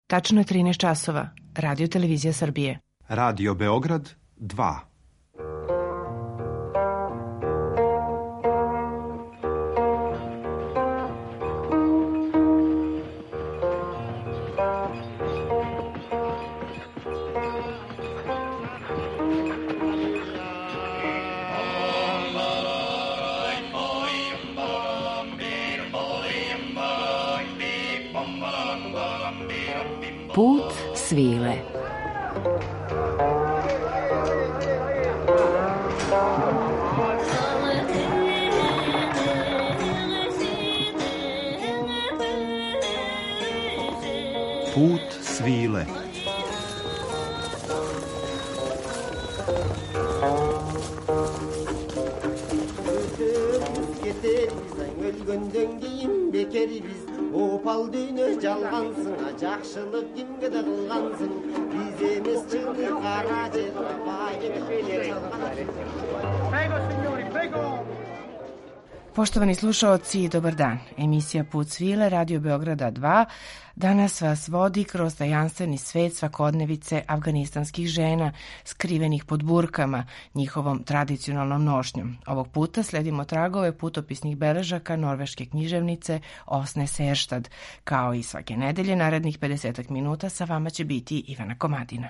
Tačno je 13 časova. Radio Televizija Srbije. Radio Beograd 2. Put svile. Put svile. Opal düğünü жалғансың, жақшылық кімге де қылғансың, біз емес шыңды қара жер, Poštovani slušaoci, dobar dan. Emisija Put svile, Radio Beograda 2, danas vas vodi kroz tajanstveni svet svakodnevice afganistanskih žena, skrivenih pod burkama, njihovom tradicionalnom nošnjom. Ovog puta sledimo tragove putopisnih beležaka norveške književnice Osne Serstad. Kao i svake nedelje, narednih 50 minuta sa vama će biti Ivana Komadina.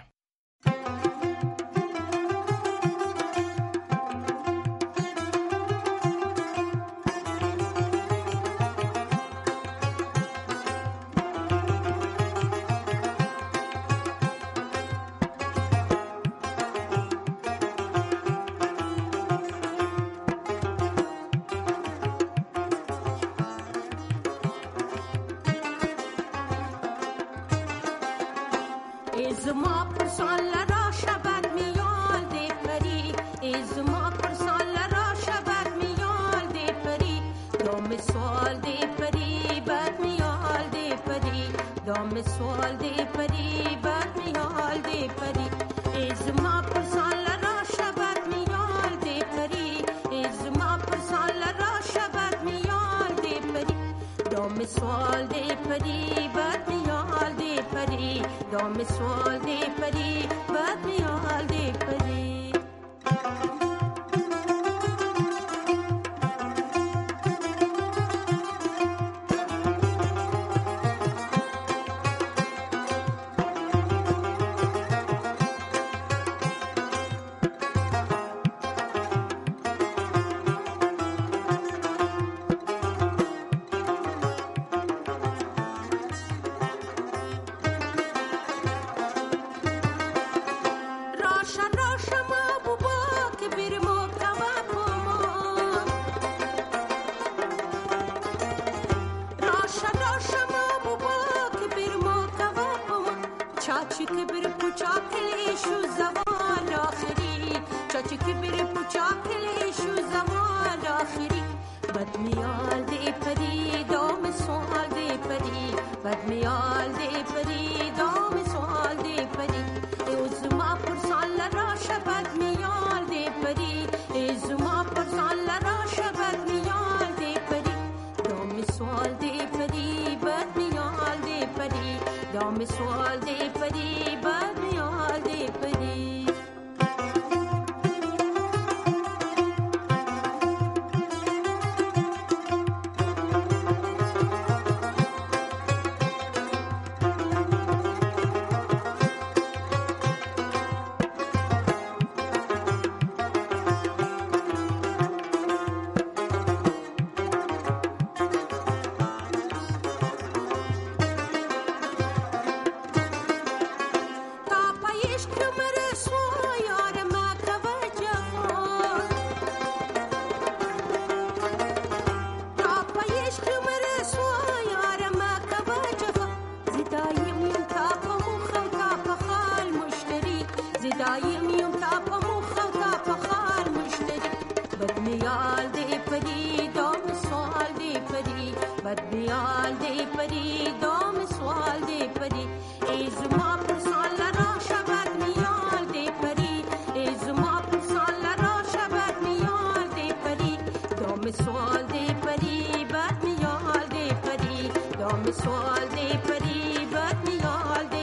Sval de pari, but me all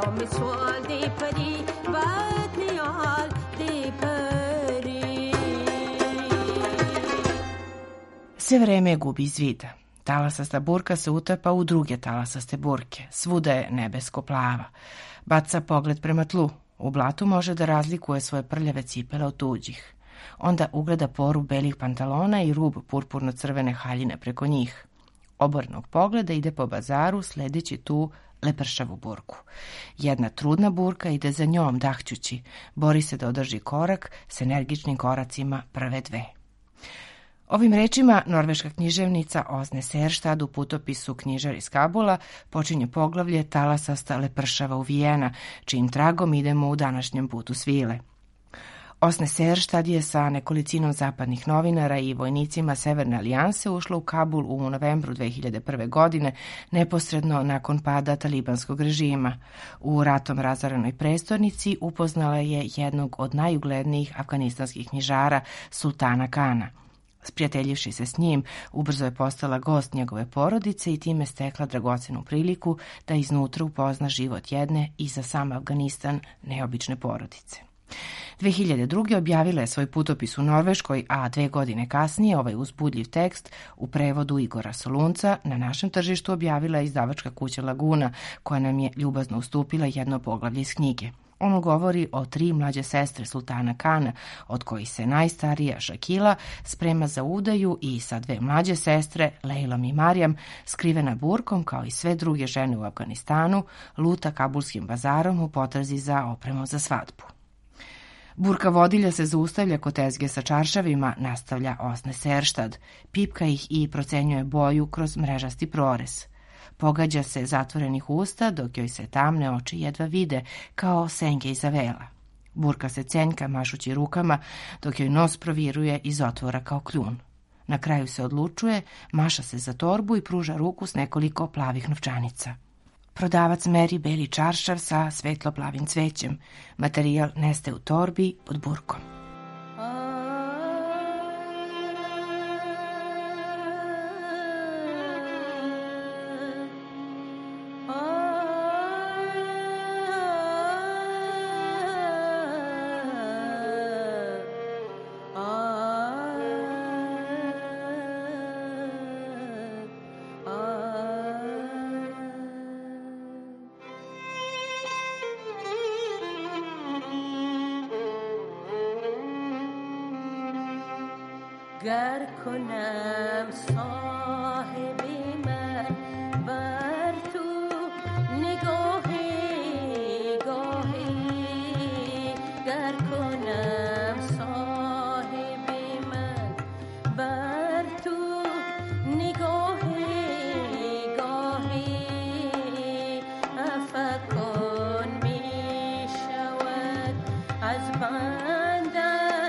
مثال دی پری بد نیال دی peri. Sve vreme je gubi iz vida. Talasasta burka se utapa u druge talasaste burke. Svuda je nebesko plava. Baca pogled prema tlu. U blatu može da razlikuje svoje prljave cipele od tuđih. Onda ugleda poru belih pantalona i rub purpurno-crvene haljine preko njih. Obornog pogleda ide po bazaru sledeći tu lepršavu burku. Jedna trudna burka ide za njom dahćući. Bori se da održi korak s energičnim koracima prve dve. Ovim rečima norveška književnica Osne Serstad u putopisu Knjižar iz Kabula počinje poglavlje Talasasta lepršava uvijena, čijim tragom idemo u današnjem putu svile. Osne Serstad je sa nekolicinom zapadnih novinara i vojnicima Severne alijanse ušla u Kabul u novembru 2001. godine, neposredno nakon pada talibanskog režima. U ratom razorenoj prestonici upoznala je jednog od najuglednijih afganistanskih knjižara, Sultana Kana. Sprijateljivši se s njim, ubrzo je postala gost njegove porodice i time stekla dragocenu priliku da iznutra upozna život jedne i za sam Afganistan neobične porodice. 2002. objavila je svoj putopis u Norveškoj, a 2 godine kasnije ovaj uzbudljiv tekst u prevodu Igora Solunca na našem tržištu objavila je izdavačka kuća Laguna, koja nam je ljubazno ustupila jedno poglavlje iz knjige. Ono govori o 3 mlađe sestre Sultana Kana, od kojih se najstarija Šakila sprema za udaju i sa 2 mlađe sestre, Lejlom i Marijam, skrivena burkom kao i sve druge žene u Afganistanu, luta kabulskim bazarom u potrazi za opremom za svadbu. Burka vodilja se zaustavlja kod tezge sa čaršavima, nastavlja Osne Serstad, pipka ih i procenjuje boju kroz mrežasti prorez. Pogađa se zatvorenih usta dok joj se tamne oči jedva vide kao senke iza vela. Burka se cenjka mašući rukama dok joj nos proviruje iz otvora kao kljun. Na kraju se odlučuje, maša se za torbu i pruža ruku s nekoliko plavih novčanica. Prodavac meri beli čaršav sa svetlo-plavim cvećem. Materijal neste u torbi pod burkom. گر کنم صاحب من بر تو نگاهی گر کنم صاحب من بر تو نگاهی عفو کن می شود از بنده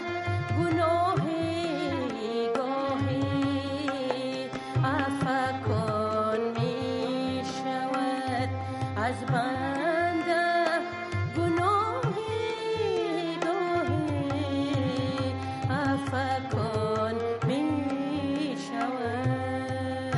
از بنده گناهی عفو کن می شود.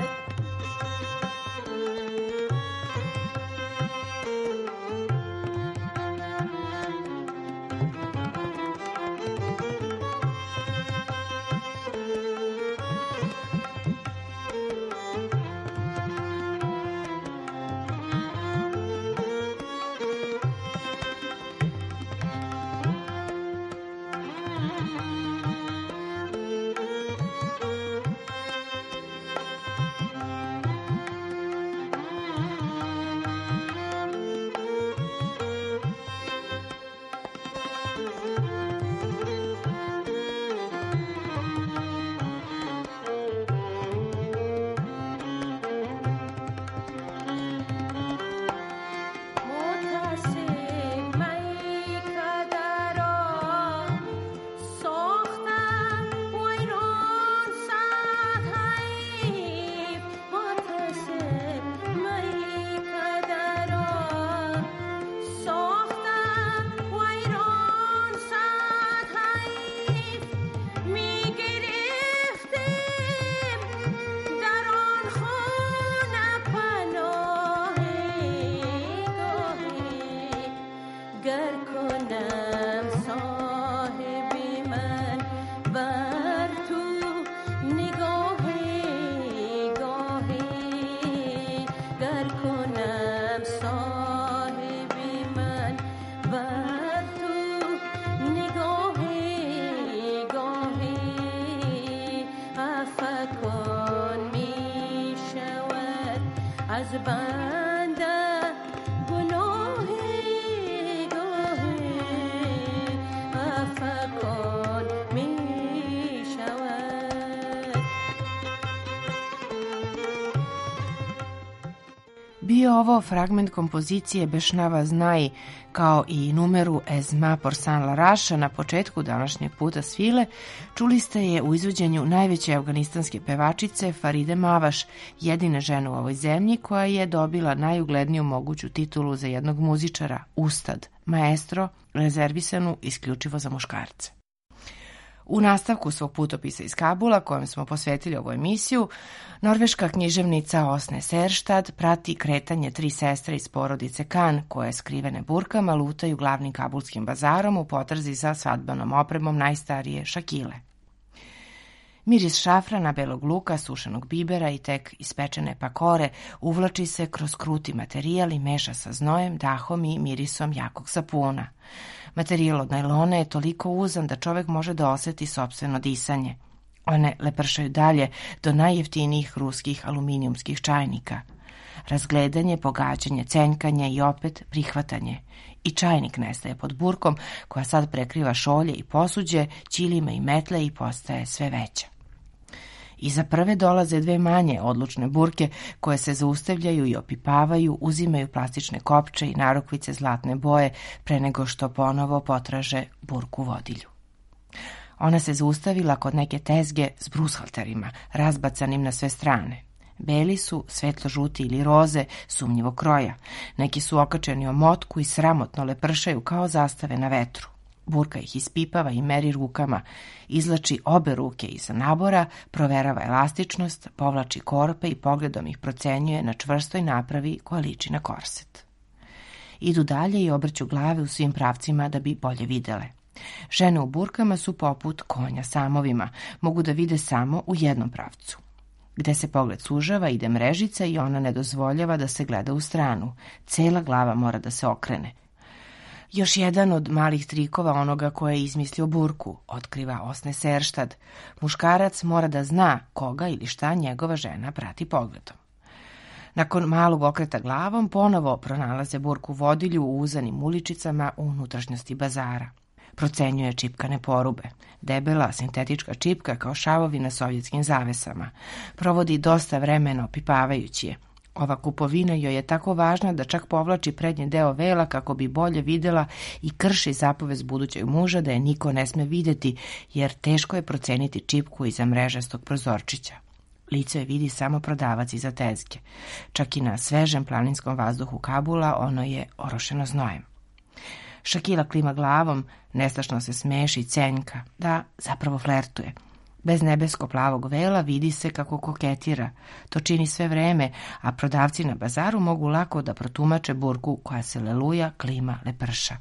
bio ovo fragment kompozicije Bešnava Znaj, kao i numeru Ezma Porsan Laraša na početku današnjeg puta svile, čuli ste je u izvođenju najveće afganistanske pevačice Faride Mavaš, jedine žene u ovoj zemlji koja je dobila najugledniju moguću titulu za jednog muzičara, ustad, maestro, rezervisanu isključivo za muškarce. U nastavku svog putopisa iz Kabula, kojem smo posvetili ovu emisiju, norveška književnica Osne Serstad prati kretanje 3 sestre iz porodice Kan, koje skrivene burkama lutaju glavnim kabulskim bazarom u potrazi za svadbenom opremom najstarije Šakile. Miris šafrana, belog luka, sušenog bibera i tek ispečene pakore uvlači se kroz kruti materijal i meša sa znojem, dahom i mirisom jakog sapuna. Materijal od najlona je toliko uzan da čovek može da oseti sopstveno disanje. One lepršaju dalje do najjeftinijih ruskih aluminijumskih čajnika. Razgledanje, pogađanje, cenjkanje i opet prihvatanje. I čajnik nestaje pod burkom koja sad prekriva šolje i posuđe, ćilime i metle i postaje sve veća. Iza prve dolaze 2 manje odlučne burke koje se zaustavljaju i opipavaju, uzimaju plastične kopče i narukvice zlatne boje pre nego što ponovo potraže burku vodilju. Ona se zaustavila kod neke tezge s brushalterima, razbacanim na sve strane. Beli su, svetlo-žuti ili roze, sumnjivo kroja. Neki su okačeni o motku i sramotno lepršaju kao zastave na vetru. Burka ih ispipava i meri rukama, izlači obe ruke iza nabora, proverava elastičnost, povlači korpe i pogledom ih procenjuje na čvrstoj napravi koja liči na korset. Idu dalje i obrću glave u svim pravcima da bi bolje videle. Žene u burkama su poput konja samovima, mogu da vide samo u jednom pravcu. Gde se pogled sužava, ide mrežica i ona ne dozvoljava da se gleda u stranu. Cela glava mora da se okrene. Još jedan od malih trikova onoga koje je izmislio burku, otkriva Osne Serstad. Muškarac mora da zna koga ili šta njegova žena prati pogledom. Nakon malog okreta glavom ponovo pronalaze burku vodilju u uzanim uličicama u unutrašnjosti bazara. Procenjuje čipkane porube. Debela, sintetička čipka kao šavovi na sovjetskim zavesama. Provodi dosta vremena opipavajući je. Ova kupovina joj je tako važna da čak povlači prednji deo vela kako bi bolje videla i krši zapovest budućeg muža da je niko ne sme videti, jer teško je proceniti čipku iza mrežastog prozorčića. Lice je vidi samo prodavac iza tezge. Čak i na svežem planinskom vazduhu Kabula ono je orošeno znojem. Šakila klima glavom, nestašno se smeši i cenjka, da zapravo flertuje. Bez nebesko-plavog vela vidi se kako koketira. To čini sve vreme, a prodavci na bazaru mogu lako da protumače burku koja se leluja, klima, leprša.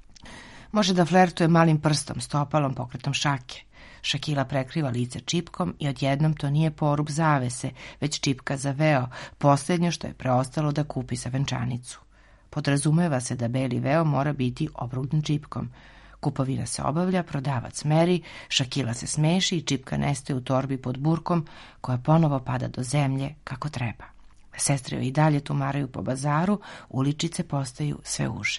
Može da flertuje malim prstom, stopalom, pokretom šake. Šakila prekriva lice čipkom i odjednom to nije porub zavese, već čipka za veo, posljednje što je preostalo da kupi za venčanicu. Podrazumeva se da beli veo mora biti obrugljen čipkom. Kupovina se obavlja, prodavac meri, Šakila se smeši i čipka nestaje u torbi pod burkom koja ponovo pada do zemlje kako treba. Sestre joj i dalje tumaraju po bazaru, uličice postaju sve uže.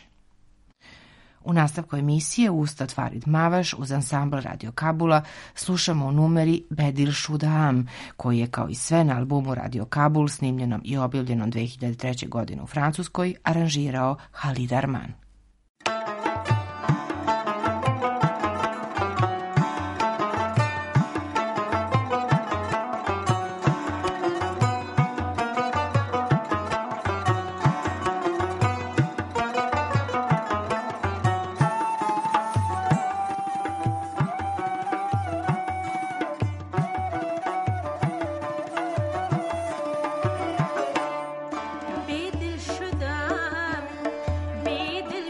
U nastavku emisije Ustad Farid Mavaš uz ansambl Radio Kabula slušamo u numeri Bedil Šudaam, koji je kao i sve na albumu Radio Kabul snimljenom i objavljenom 2003. godine u Francuskoj aranžirao Halid Arman. بدل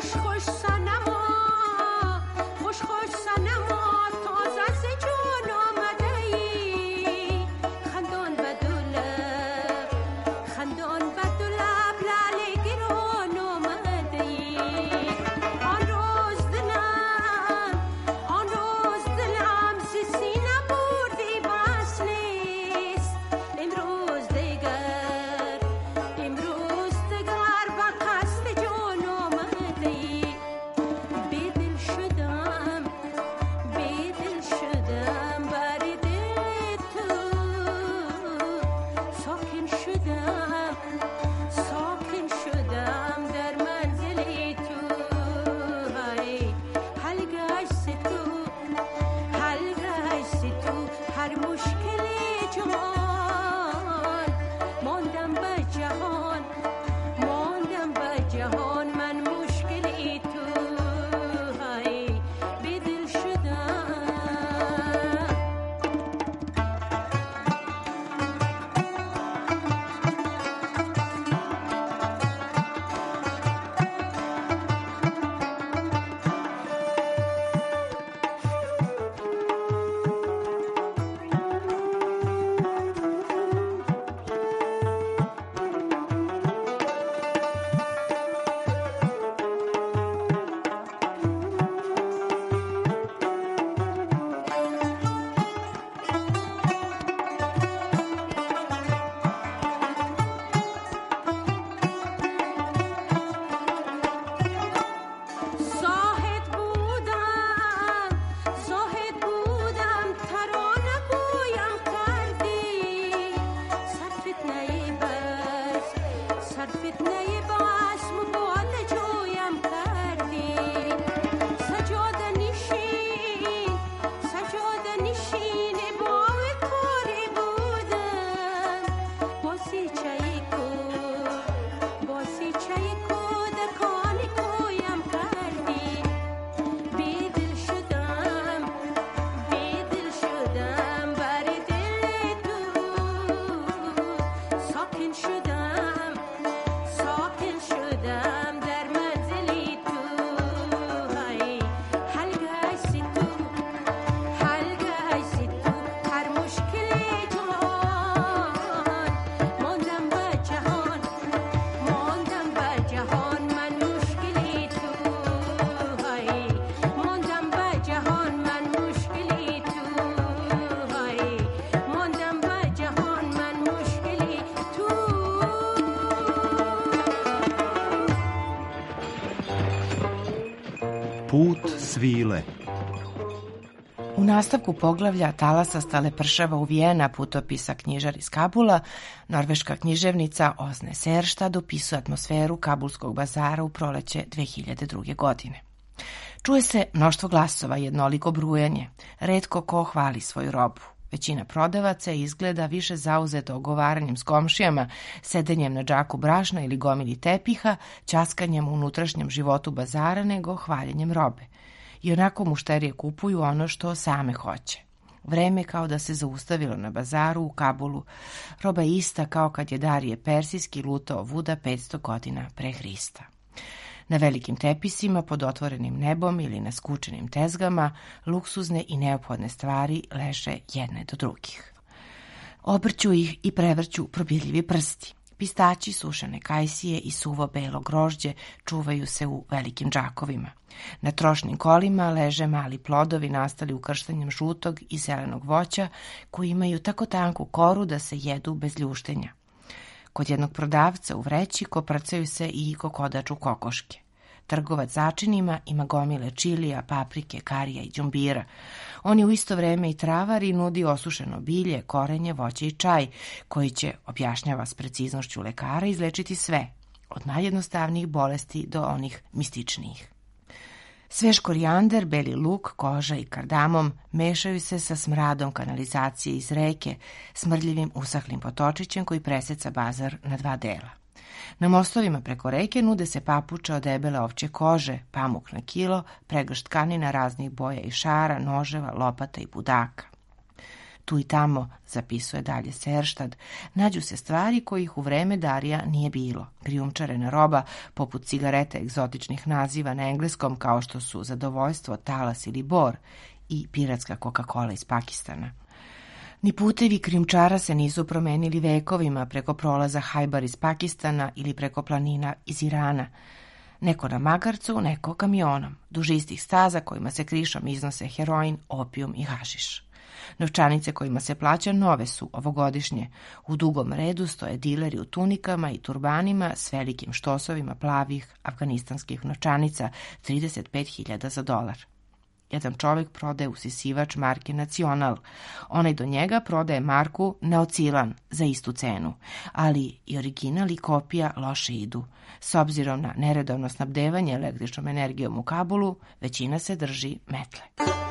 Put svile. U nastavku poglavlja Talasasta lepršava uvijena putopisa knjižar iz Kabula, norveška književnica Osne Serštad opisuje atmosferu kabulskog bazara u proleće 2002. godine. Čuje se mnoštvo glasova, jednoliko brujanje, retko ko hvali svoju robu. Većina prodavaca izgleda više zauzeta ogovaranjem s komšijama, sedenjem na džaku brašna ili gomili tepiha, ćaskanjem u unutrašnjem životu bazara nego hvaljenjem robe. I onako mušterije kupuju ono što same hoće. Vreme kao da se zaustavilo na bazaru u Kabulu. Roba je ista kao kad je Darije Persijski lutao Vuda 500 godina pre Hrista. Na velikim tepisima, pod otvorenim nebom ili na skučenim tezgama, luksuzne i neophodne stvari leže jedne do drugih. Obrću ih i prevrću probirljivi prsti. Pistaći, sušene kajsije i suvo belo grožđe čuvaju se u velikim džakovima. Na trošnim kolima leže mali plodovi nastali ukrštanjem žutog i zelenog voća koji imaju tako tanku koru da se jedu bez ljuštenja. Kod jednog prodavca u vreći koprcaju se i kokodaču kokoške. Trgovac začinima ima gomile čilija, paprike, karija i đumbira. On je u isto vreme i travar i nudi osušeno bilje, korenje, voće i čaj, koji će, objašnjava s preciznošću lekara, izlečiti sve, od najjednostavnijih bolesti do onih mističnijih. Svež korijander, beli luk, koža i kardamom mešaju se sa smradom kanalizacije iz reke, smrdljivim usahlim potočićem koji preseca bazar na dva dela. Na mostovima preko reke nude se papuče od debele ovčje kože, pamuk na kilo, pregršt tkanina raznih boja i šara, noževa, lopata i budaka. Tu i tamo, zapisuje dalje Serštad, nađu se stvari kojih u vreme Darija nije bilo. Krijumčarena roba, poput cigareta egzotičnih naziva na engleskom kao što su zadovoljstvo, talas ili bor, i piratska Coca-Cola iz Pakistana. Ni putevi krijumčara se nisu promenili vekovima preko prolaza Hajbar iz Pakistana ili preko planina iz Irana. Neko na magarcu, neko kamionom, duž istih staza kojima se krišom iznose heroin, opijum i hašiš. Novčanice kojima se plaća nove su ovogodišnje. U dugom redu stoje dileri u tunikama i turbanima s velikim štosovima plavih afganistanskih novčanica, 35.000 za dolar. Jedan čovjek prodaje usisivač marke Nacional. Onaj do njega prodaje marku Neocilan za istu cenu, ali i original i kopija loše idu. S obzirom na neredovno snabdevanje električnom energijom u Kabulu, većina se drži metle.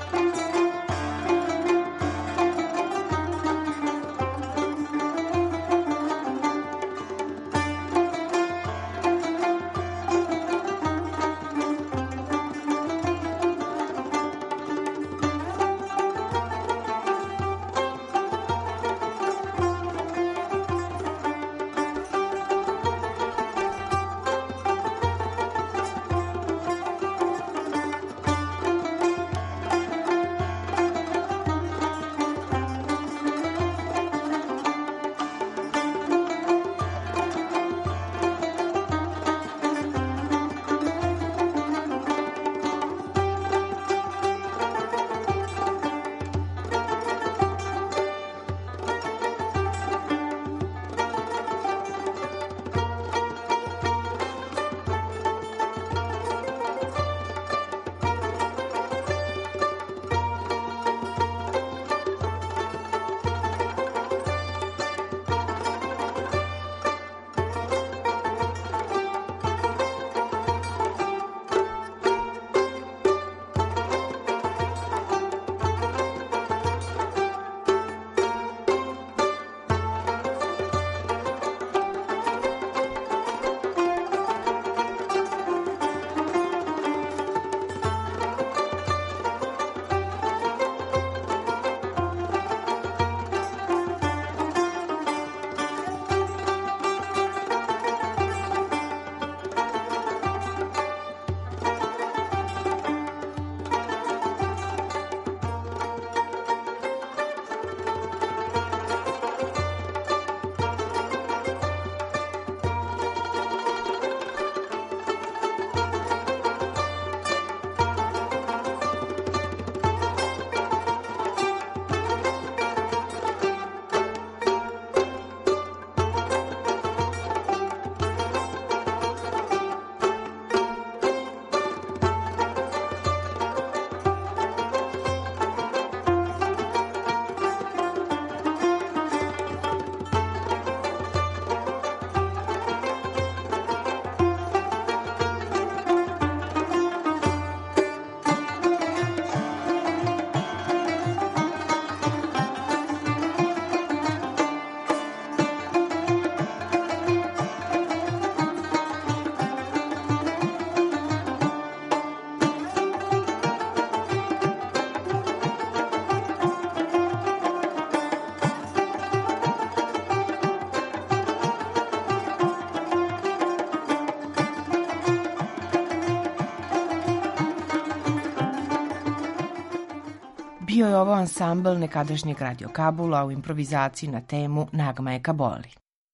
Bio je ovo ansambl nekadašnjeg Radio Kabula u improvizaciji na temu Nagma je Kaboli.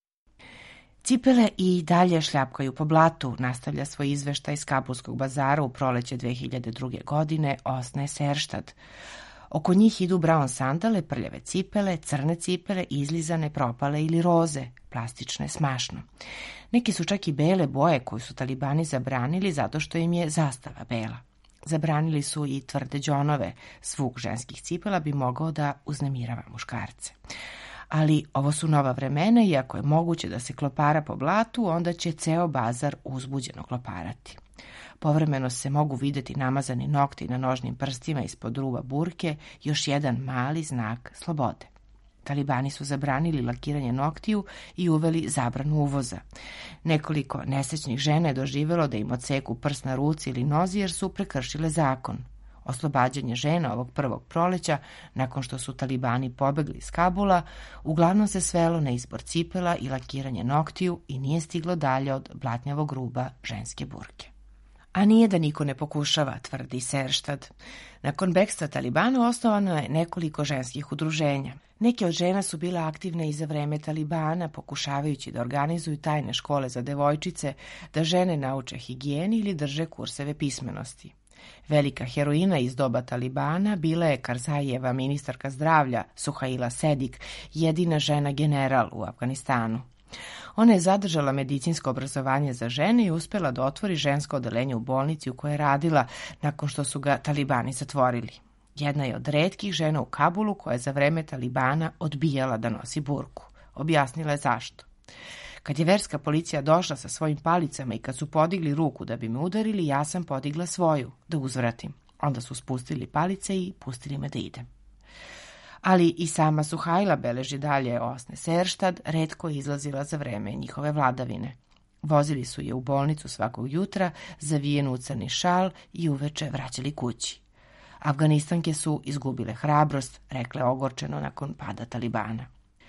Cipele i dalje šljapkaju po blatu, nastavlja svoj izveštaj iz Kabulskog bazara u proleće 2002. godine, osne Serštad. Oko njih idu brown sandale, prljave cipele, crne cipele, izlizane, propale ili roze, plastične, smašno. Neki su čak i bele boje koju su talibani zabranili zato što im je zastava bela. Zabranili su i tvrde džonove, zvuk ženskih cipela bi mogao da uznemirava muškarce. Ali ovo su nova vremena i ako je moguće da se klopara po blatu, onda će ceo bazar uzbuđeno kloparati. Povremeno se mogu vidjeti namazani nokti na nožnim prstima ispod ruba burke, još jedan mali znak slobode. Talibani su zabranili lakiranje noktiju i uveli zabranu uvoza. Nekoliko nesrećnih žena je doživjelo da im odseku prst na ruci ili nozi jer su prekršile zakon. Oslobađanje žena ovog prvog proleća, nakon što su talibani pobegli iz Kabula, uglavnom se svelo na izbor cipela i lakiranje noktiju i nije stiglo dalje od blatnjavog ruba ženske burke. A nije da niko ne pokušava, tvrdi Serštad. Nakon bekstva talibana osnovano je nekoliko ženskih udruženja. Neke od žena su bile aktivne i za vreme talibana, pokušavajući da organizuju tajne škole za devojčice, da žene nauče higijeni ili drže kurseve pismenosti. Velika heroina iz doba talibana bila je Karzajeva, ministarka zdravlja, Suhaila Sedik, jedina žena general u Afganistanu. Ona je zadržala medicinsko obrazovanje za žene i uspjela da otvori žensko odeljenje u bolnici u kojoj je radila nakon što su ga talibani zatvorili. Jedna je od retkih žena u Kabulu koja je za vreme talibana odbijala da nosi burku. Objasnila je zašto. Kad je verska policija došla sa svojim palicama i kad su podigli ruku da bi me udarili, ja sam podigla svoju, da uzvratim. Onda su spustili palice i pustili me da idem. Ali i sama Suhajla, beleži dalje Osne Serštad, retko je izlazila za vreme njihove vladavine. Vozili su je u bolnicu svakog jutra, zavijenu u crni šal i uveče vraćali kući. Afganistanke su izgubile hrabrost, rekle ogorčeno nakon pada talibana.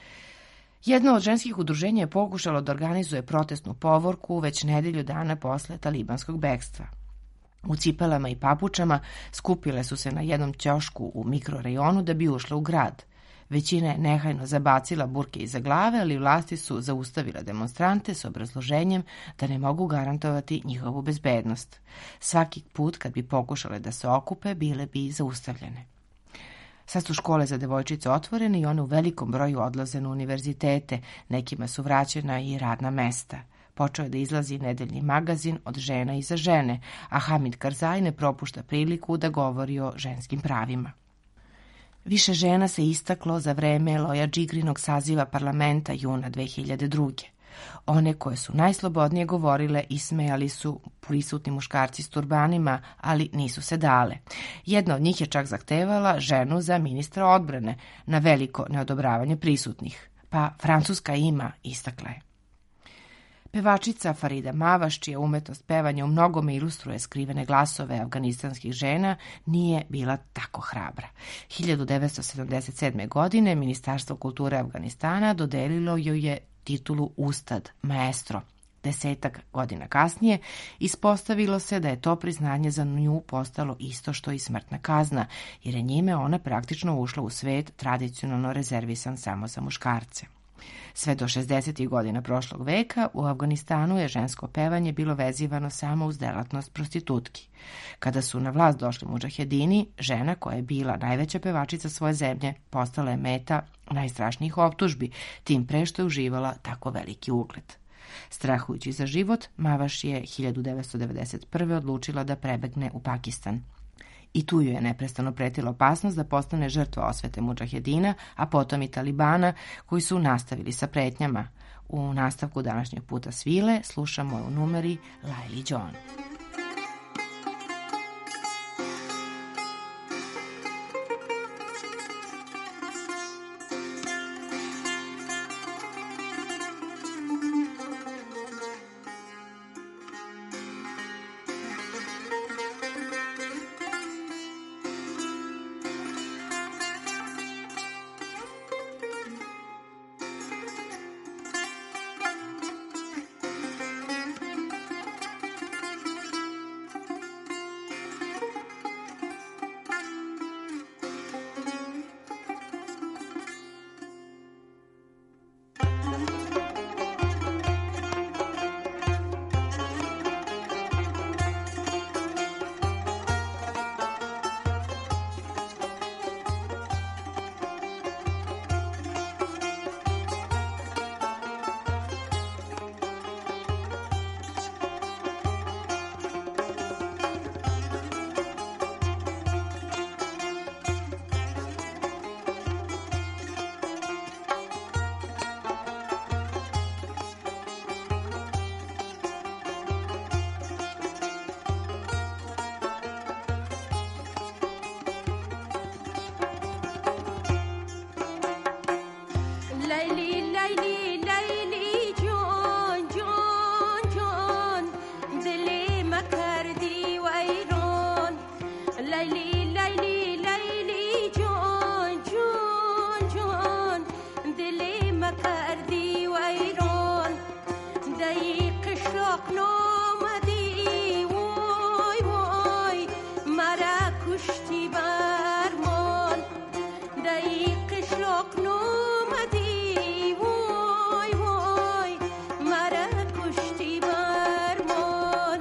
Jedno od ženskih udruženja je pokušalo da organizuje protestnu povorku već nedelju dana posle talibanskog bekstva. U cipelama i papučama skupile su se na jednom ćošku u mikrorejonu da bi ušle u grad. Većina je nehajno zabacila burke iza glave, ali vlasti su zaustavile demonstrante s obrazloženjem da ne mogu garantovati njihovu bezbednost. Svaki put kad bi pokušale da se okupe, bile bi zaustavljene. Sad su škole za devojčice otvorene i one u velikom broju odlaze na univerzitete, nekima su vraćena i radna mesta. Počeo je da izlazi nedeljni magazin Od žena i za žene, a Hamid Karzaj ne propušta priliku da govori o ženskim pravima. Više žena se istaklo za vreme Loja Džigrinog saziva parlamenta juna 2002. One koje su najslobodnije govorile ismejali su prisutni muškarci s turbanima, ali nisu se dale. Jedna od njih je čak zahtevala ženu za ministra odbrane, na veliko neodobravanje prisutnih. Pa Francuska ima, istakla je. Pevačica Farida Mavaš, čija umetnost pevanja u mnogome ilustruje skrivene glasove afganistanskih žena, nije bila tako hrabra. 1977. godine Ministarstvo kulture Afganistana dodelilo joj je titulu Ustad, maestro. 10 godina kasnije ispostavilo se da je to priznanje za nju postalo isto što i smrtna kazna, jer je njime ona praktično ušla u svet tradicionalno rezervisan samo za muškarce. Sve do 60. godina prošlog veka u Afganistanu je žensko pevanje bilo vezivano samo uz delatnost prostitutki. Kada su na vlast došli mudžahedini, žena koja je bila najveća pevačica svoje zemlje postala je meta najstrašnijih optužbi, tim pre što je uživala tako veliki ugled. Strahujući za život, Mavaš je 1991. odlučila da prebegne u Pakistan. I tu joj je neprestano pretila opasnost da postane žrtva osvete mudžahedina, a potom i talibana, koji su nastavili sa pretnjama. U nastavku današnjeg puta svile slušamo u numeri Laili John. لیلی نامدی وای وای مرا کشتی برمان دایی قشلاق نامدی وای وای مرا کشتی برمان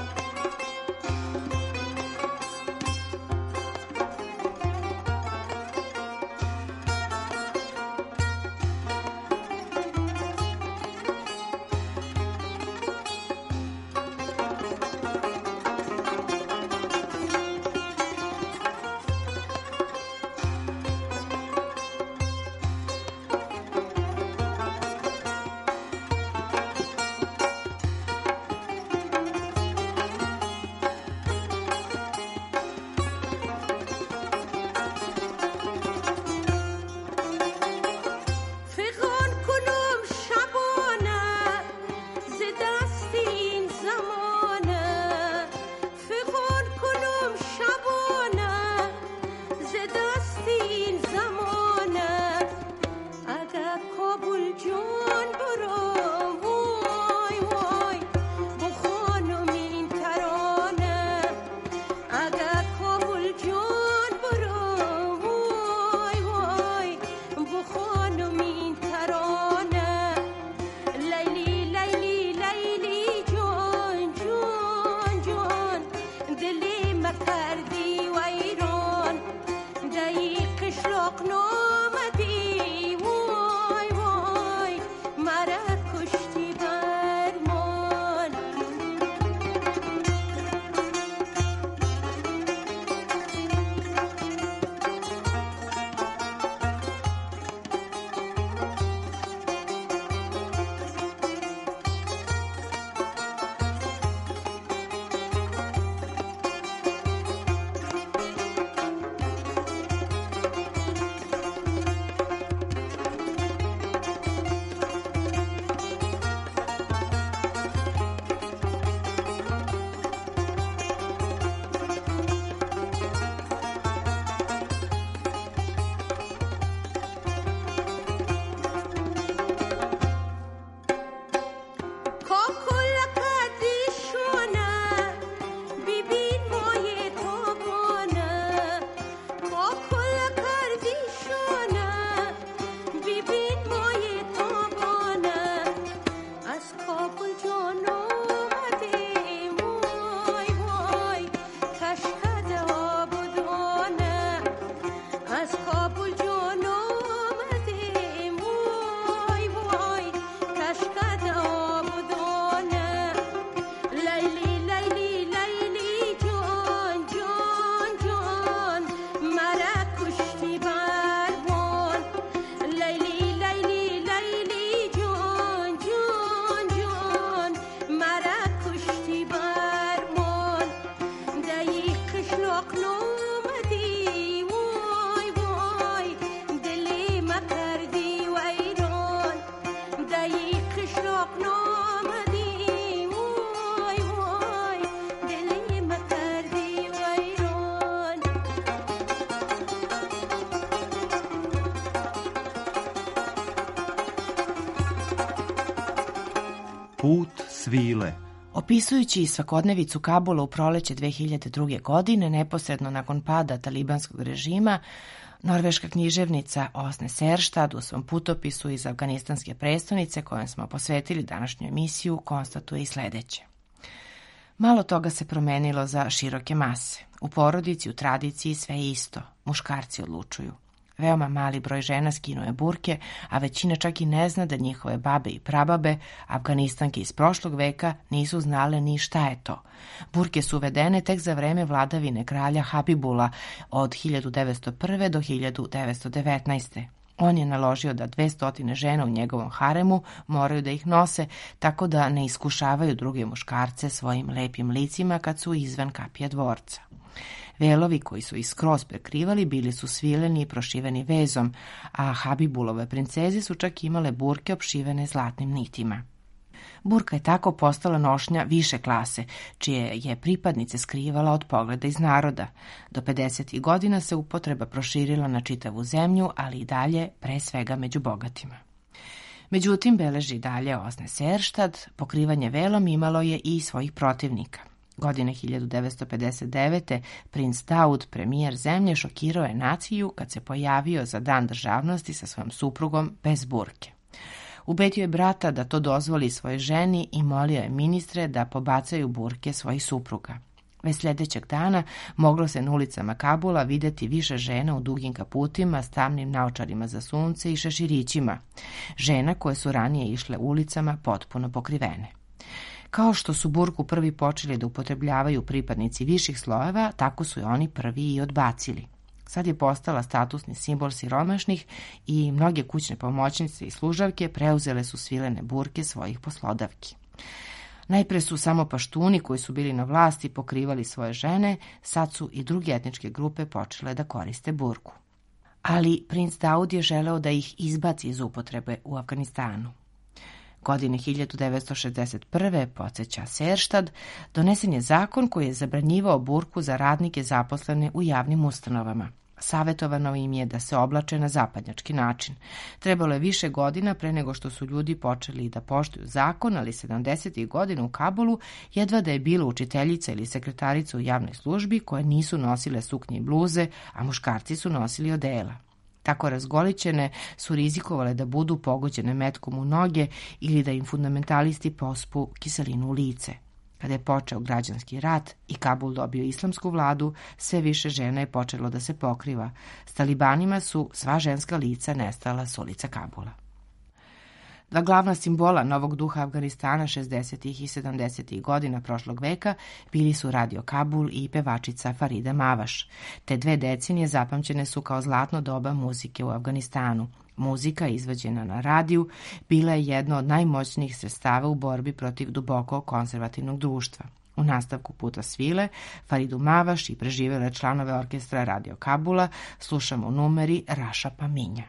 فغان کنم شبانه ز دست این زمانه فغان کنم شبانه ز دست این زمانه اگر کابل جان برم وای وای بخوانم این ترانه اگر کابل جان برم وای وای بخوانم این ترانه لیلی لیلی لیلی جان جان جان دلی مکردی ویران دایی قشلاق نامدی وای وای مرا کشتی برمان کاکل قدی شونه ببین مای تابانه کاکل قدی شونه ببین مای تابانه از کابل جان آمده وای وای کشکده آبادانه از کابل جان آمده وای وای کشکده آبادانه لیلی لیلی لیلی جان جان جان مرا کشتی برمان لیلی لیلی لیلی جان جان جان مرا کشتی برمان دایی قشلاق نامدی وای وای دلی مکردی ویران دایی قشلاق نامدی وای وای دلی مکردی ویران Put svile. Opisujući svakodnevicu Kabula u proleće 2002. godine, neposredno nakon pada talibanskog režima, norveška književnica Åsne Serstad u svom putopisu iz afganistanske prestonice, kojem smo posvetili današnju emisiju, konstatuje i sledeće. Malo toga se promenilo za široke mase. U porodici, u tradiciji sve je isto. Muškarci odlučuju. Veoma mali broj žena skinuo je burke, a većina čak i ne zna da njihove babe i prababe, Afganistanke iz prošlog veka, nisu znale ni šta je to. Burke su uvedene tek za vreme vladavine kralja Habibula od 1901. do 1919. On je naložio da 200 žena u njegovom haremu moraju da ih nose, tako da ne iskušavaju druge muškarce svojim lepim licima kad su izvan kapije dvorca. Velovi koji su ih skroz prekrivali bili su svileni i prošiveni vezom, a Habibulove princeze su čak imale burke opšivene zlatnim nitima. Burka je tako postala nošnja više klase, čije je pripadnice skrivala od pogleda iz naroda. Do 50. godina se upotreba proširila na čitavu zemlju, ali i dalje, pre svega među bogatima. Međutim, beleži dalje Osne Serštad, pokrivanje velom imalo je i svojih protivnika. Godine 1959. princ Daud, premijer zemlje, šokirao je naciju kad se pojavio za dan državnosti sa svojom suprugom bez burke. Ubedio je brata da to dozvoli svojoj ženi i molio je ministre da pobacaju burke svojih supruga. Već sljedećeg dana moglo se na ulicama Kabula vidjeti više žena u dugim kaputima s tamnim naočarima za sunce i šeširićima, žena koje su ranije išle ulicama potpuno pokrivene. Kao što su burku prvi počeli da upotrebljavaju pripadnici viših slojeva, tako su je oni prvi i odbacili. Sad je postala statusni simbol siromašnih i mnoge kućne pomoćnice i služavke preuzele su svilene burke svojih poslodavki. Najpre su samo paštuni koji su bili na vlasti pokrivali svoje žene, sad su i druge etničke grupe počele da koriste burku. Ali princ Daud je želeo da ih izbaci iz upotrebe u Afganistanu. Godine 1961. podsjeća Serštad, donesen je zakon koji je zabranjivao burku za radnike zaposlene u javnim ustanovama. Savjetovano im je da se oblače na zapadnjački način. Trebalo je više godina pre nego što su ljudi počeli da poštuju zakon, ali 70. godina u Kabulu jedva da je bilo učiteljica ili sekretarica u javnoj službi koje nisu nosile suknje i bluze, a muškarci su nosili odela. Tako razgolićene su rizikovale da budu pogođene metkom u noge ili da im fundamentalisti pospu kiselinu u lice. Kada je počeo građanski rat i Kabul dobio islamsku vladu, sve više žena je počelo da se pokriva. S talibanima su sva ženska lica nestala s ulica Kabula. Dva glavna simbola novog duha Afganistana 60. i 70. godina prošlog veka bili su Radio Kabul i pevačica Farida Mavaš. Te dve decenije zapamćene su kao zlatno doba muzike u Afganistanu. Muzika izvođena na radiju bila je jedno od najmoćnijih sredstava u borbi protiv duboko konzervativnog društva. U nastavku Puta svile, Faridu Mavaš i preživele članove orkestra Radio Kabula slušamo u numeri Raša Paminja.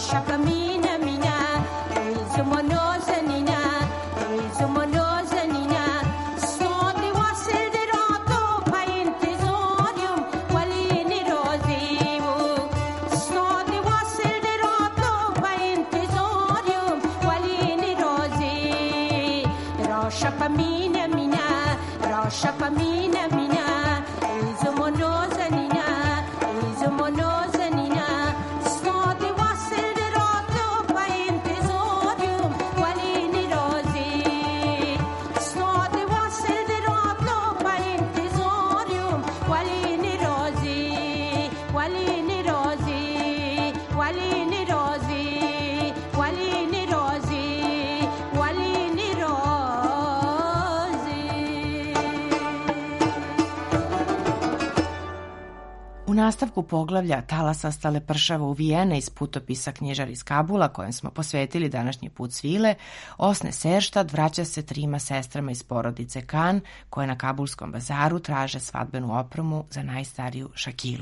U nastavku poglavlja Talasasta lepršava uvijena iz putopisa knjižar iz Kabula, kojem smo posvetili današnji put svile, Osne Serštad vraća se 3 sestrama iz porodice Kan, koje na kabulskom bazaru traže svadbenu opremu za najstariju Šakilu.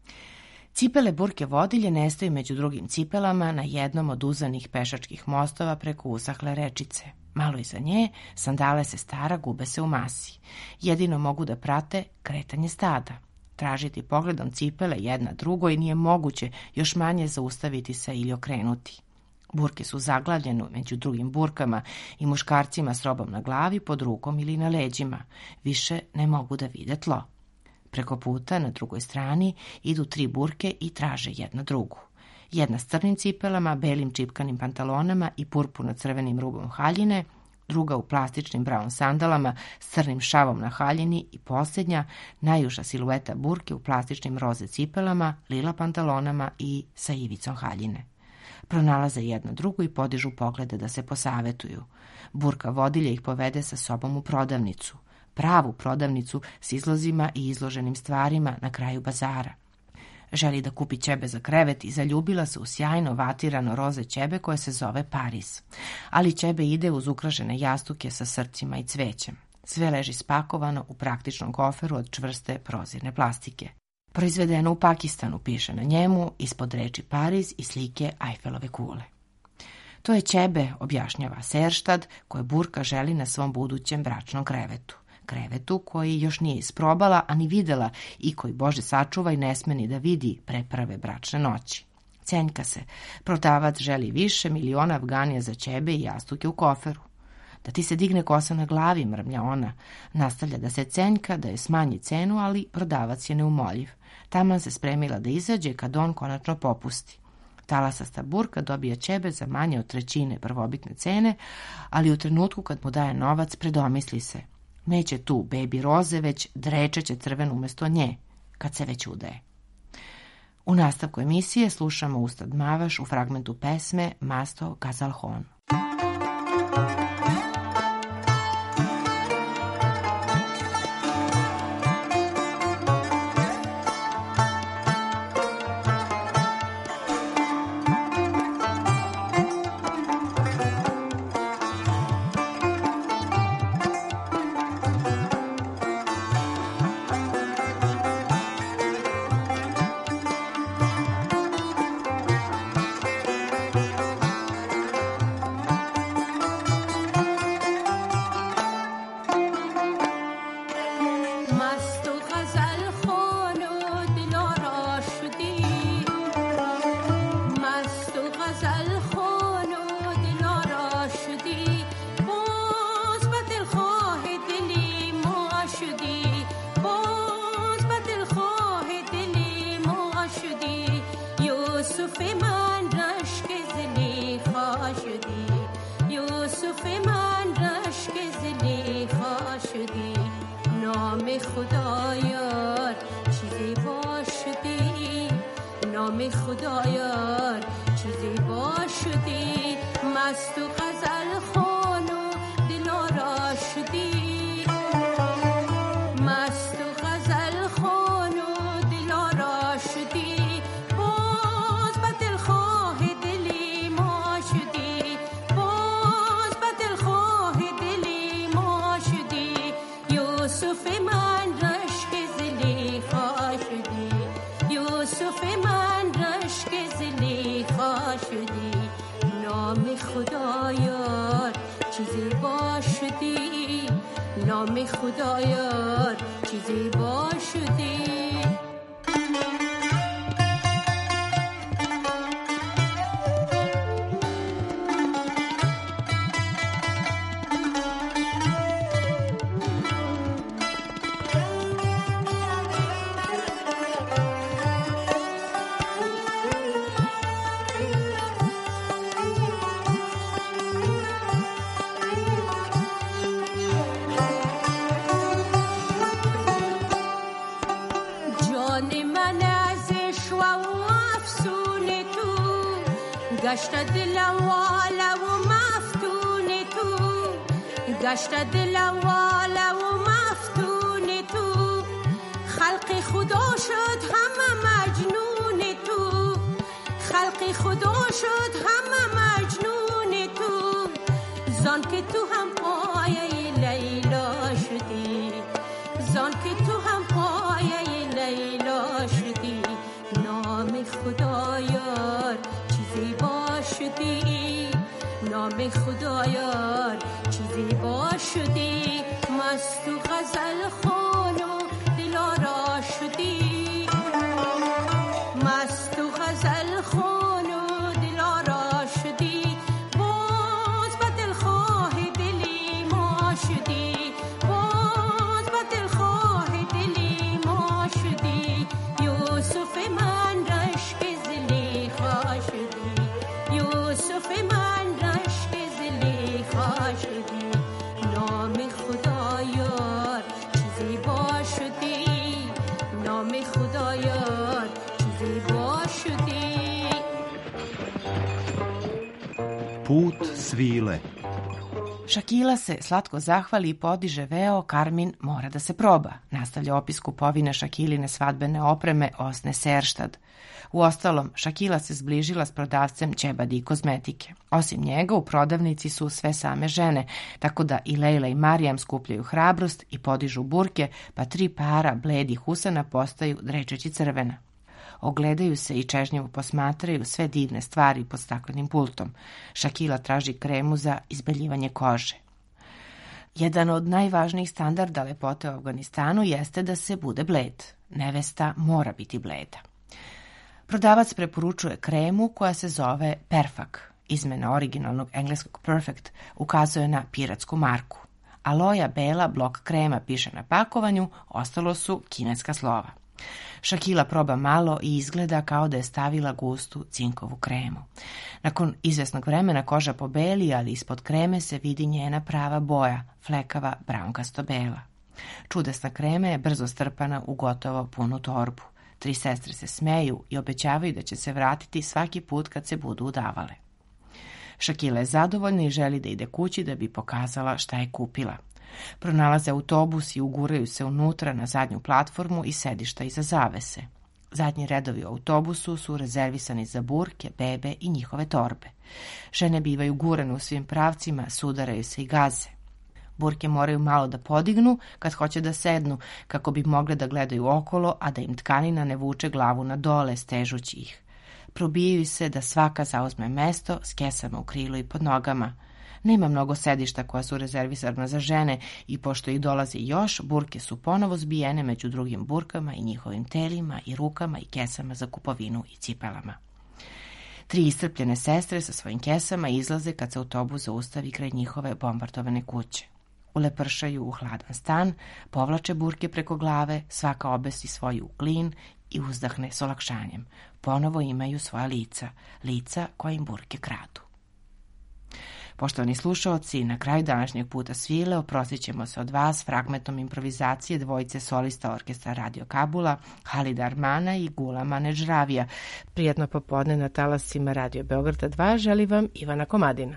Cipele burke vodilje nestaju među drugim cipelama na jednom od uzanih pešačkih mostova preko usahle rečice. Malo iza nje, sandale sestara gube se u masi. Jedino mogu da prate kretanje stada. Tražiti pogledom cipele jedna drugoj nije moguće, još manje zaustaviti se ili okrenuti. Burke su zaglavljene među drugim burkama i muškarcima s robom na glavi, pod rukom ili na leđima. Više ne mogu da vide tlo. Preko puta, na drugoj strani, idu 3 burke i traže jedna drugu. Jedna s crnim cipelama, belim čipkanim pantalonama i purpurno-crvenim rubom haljine, druga u plastičnim brown sandalama s crnim šavom na haljini i posljednja, najuža silueta burke u plastičnim roze cipelama, lila pantalonama i sa ivicom haljine. Pronalaze jedno drugu i podižu poglede da se posavetuju. Burka vodilje ih povede sa sobom u prodavnicu. Pravu prodavnicu s izlozima i izloženim stvarima na kraju bazara. Želi da kupi ćebe za krevet i zaljubila se u sjajno vatirano roze ćebe koje se zove Paris. Ali ćebe ide uz ukrašene jastuke sa srcima i cvećem. Sve leži spakovano u praktičnom koferu od čvrste prozirne plastike. Proizvedeno u Pakistanu, piše na njemu, ispod reči Paris i slike Ajfelove kule. To je ćebe, objašnjava Serštad, koje burka želi na svom budućem bračnom krevetu. Krevetu koji još nije isprobala, a ni videla i koji, Bože sačuvaj, ne sme ni da vidi pre prve bračne noći. Cenjka se, prodavac želi više miliona Afganija za ćebe i jastuke u koferu. Da ti se digne kosa na glavi, mrmlja ona. Nastavlja da se cenjka, da je smanji cenu, ali prodavac je neumoljiv. Taman se spremila da izađe kad on konačno popusti. Talasasta burka dobija ćebe za manje od 1/3 prvobitne cene, ali u trenutku kad mu daje novac predomisli se. Neće tu bebi roze, već drečeće crvenu umjesto nje, kad se već udaje. U nastavku emisije slušamo Ustad Mavaš u fragmentu pesme Masto Gazalhon. Yusuf man rashk zli khash شدی نام خدایار چیزی با شدی نام خدایار چیزی با شدی گشت دلم والا و مفتون تو گشت دلم والا و مفتون تو خلق خدا شد همه مجنون تو خلق خدا شد همه مجنون تو زان که تو هم پایه لیلا شدی زان که تو هم پایه لیلا شدی نام خدایار چیزی با شدی نام خدایار چیزی با شدی مست و غزل خوان و دلارا شدی مست و غزل خوان و دلارا شدی باز به دلخواه دلی ما شدی باز به دلخواه دلی ما شدی یوسف من رشک زلیخا شدی یوسف من رشک زلیخا شدی نام خدایار چیزی با شدی نام خدایار چیزی با شدی Put svile. Šakila se slatko zahvali i podiže veo, Karmin mora da se proba. Nastavlja opis kupovine Šakiline svadbene opreme Osne Serštad. Uostalom, Šakila se zbližila s prodavcem ćebadi i kozmetike. Osim njega, u prodavnici su sve same žene, tako da i Lejla i Marijam skupljaju hrabrost i podižu burke, pa 3 para bledih usana postaju drečeći crvena. Ogledaju se i čežnjevo posmatraju sve divne stvari pod staklenim pultom. Šakila traži kremu za izbeljivanje kože. Jedan od najvažnijih standarda lepote u Afganistanu jeste da se bude bled. Nevesta mora biti bleda. Prodavac preporučuje kremu koja se zove Perfak. Izmena originalnog engleskog Perfect ukazuje na piratsku marku. Aloja bela blok krema piše na pakovanju, ostalo su kineska slova. Šakila proba malo i izgleda kao da je stavila gustu cinkovu kremu. Nakon izvesnog vremena koža pobeli, ali ispod kreme se vidi njena prava boja, flekava braunkasto-bela. Čudesna krema je brzo strpana u gotovo punu torbu. 3 sestre se smeju i obećavaju da će se vratiti svaki put kad se budu udavale. Šakila je zadovoljna i želi da ide kući da bi pokazala šta je kupila. Pronalaze autobus i uguraju se unutra na zadnju platformu i sedišta iza zavese. Zadnji redovi u autobusu su rezervisani za burke, bebe i njihove torbe. Žene bivaju gurane u svim pravcima, sudaraju se i gaze. Burke moraju malo da podignu kad hoće da sednu, kako bi mogle da gledaju okolo, a da im tkanina ne vuče glavu na dole, stežući ih. Probijaju se da svaka zauzme mesto s kesama u krilu i pod nogama. Nema mnogo sedišta koja su rezervisana za žene i pošto ih dolazi još, burke su ponovo zbijene među drugim burkama i njihovim telima i rukama i kesama za kupovinu i cipelama. 3 iscrpljene sestre sa svojim kesama izlaze kad se autobus zaustavi kraj njihove bombardovane kuće. Ulepršaju u hladan stan, povlače burke preko glave, svaka obesi svoju klin i uzdahne s olakšanjem. Ponovo imaju svoja lica, lica koja im burke kradu. Poštovani slušaoci, na kraju današnjeg puta svile oprostit ćemo se od vas fragmentom improvizacije dvojice solista orkestra Radio Kabula, Halida Armana i Gulama Nedžravija. Prijetno popodne na talasima Radio Beograda 2 želi vam Ivana Komadina.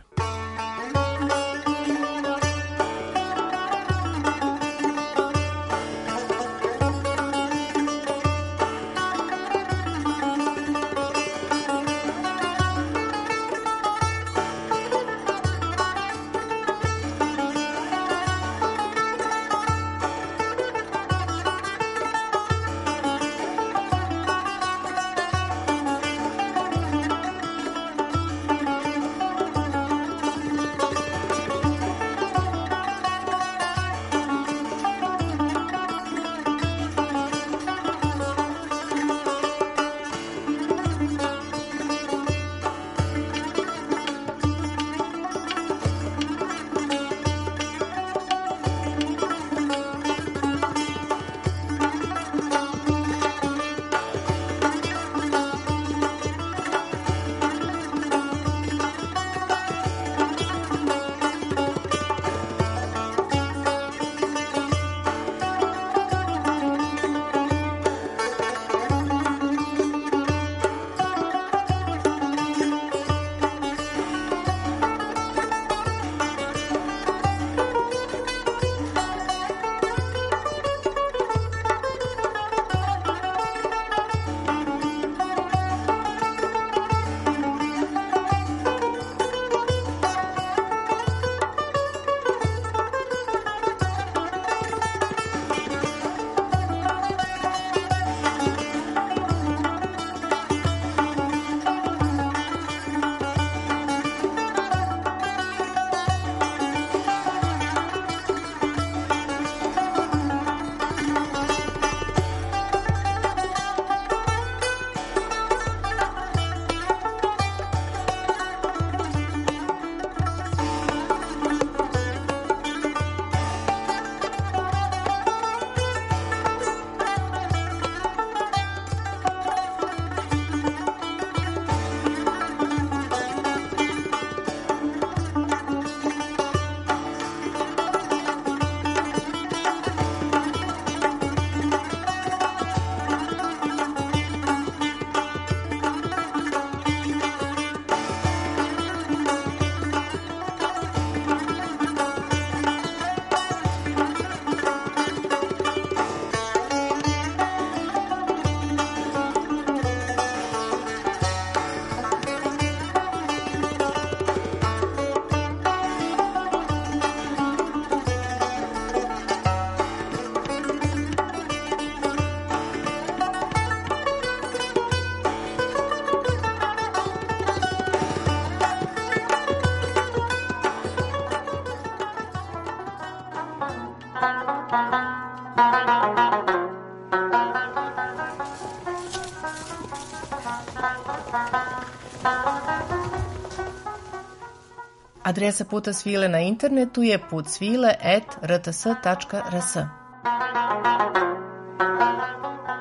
Adresa Puta svile na internetu je putsvile@rts.rs.